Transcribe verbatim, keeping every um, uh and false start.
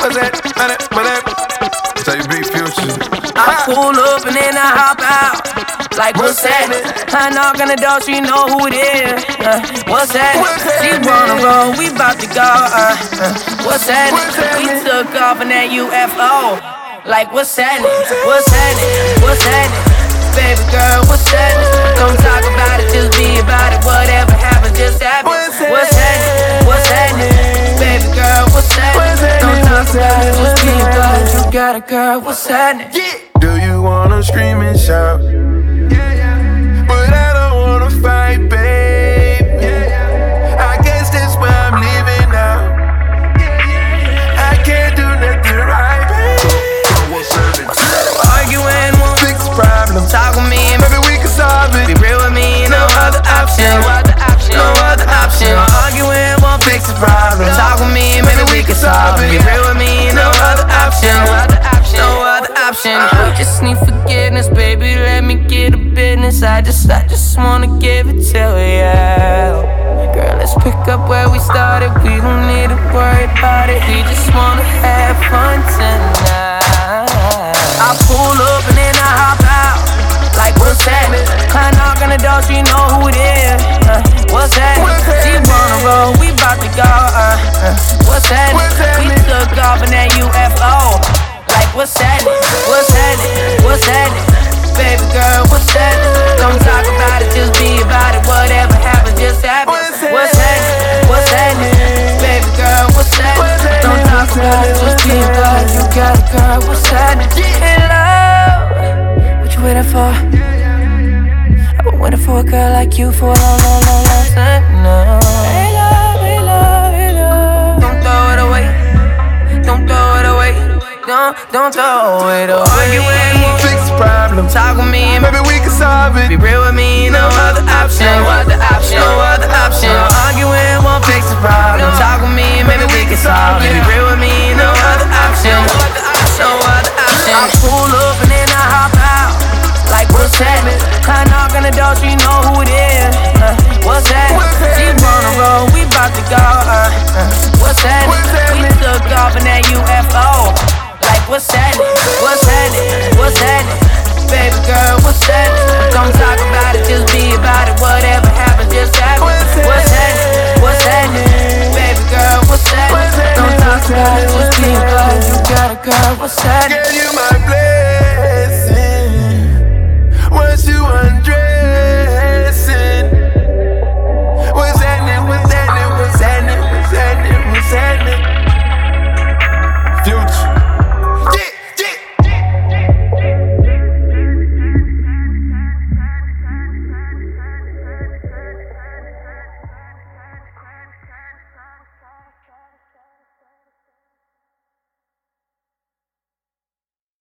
What's that? What's that? Say big future. I pull up and then I hop out. Like what's that? I knock on the door, she know who it is. Uh, what's that? She wanna roll, we bout to go. Uh, uh, what's that? We took off in that U F O. Like what's that? What's that? What's that? Baby girl, what's that? Don't talk about it, just be about it. Whatever happens, just happen. What's that? What's that? Baby girl, what's that? Don't talk about it, just be about it. You got a girl, what's happening? Do you wanna scream and shout? But I don't wanna fight, babe. I guess that's why I'm leaving now. I can't do nothing right, babe. Arguing, won't fix the problem. talk with me, Maybe we can solve it. be real with me, no other option. No other option. No other option. Arguing, won't fix the problem. Talk with me, maybe we can solve it. Be real with me, no other option. No other option. No other option. We just need forgiveness, baby. Let me get a business. I just, I just wanna give it to you. Girl, let's pick up where we started. We don't need to worry about it. We just wanna have fun tonight. I pull up and then I hop out. Like what's that? I knock on the door, she know who it is. Uh, what's that? She wanna roll, we bout to go. Uh, uh, what's that? We took off in that U F O. Like what's that? What's that? What's that? Baby girl, what's that? Don't talk about it, just be about it. Whatever happens, just happen. What's that? What's that? Baby girl, what's that? Don't talk about it, just be about it. You got a girl, what's that? Hey love, what you waiting for? I've been waiting for a girl like you for a long, long, long, long time now. Hey love, hey love, hey love. Don't throw it away. Don't throw it away. Don't, don't throw it away. Arguing, won't fix the problem. talk with me, Maybe we can solve it. be real with me, no other option. No other option. No other option. Arguing, won't fix the problem. Talk with me, maybe we can solve it. Be real with me, no other option. No other option. I pull up and then I hop out. Like what's that? I knock on the door, she know who it is. Uh, what's that? She wanna roll, we bout to go. Uh, uh, what's that? We took off in that U F O. Like what's that? What's that? What's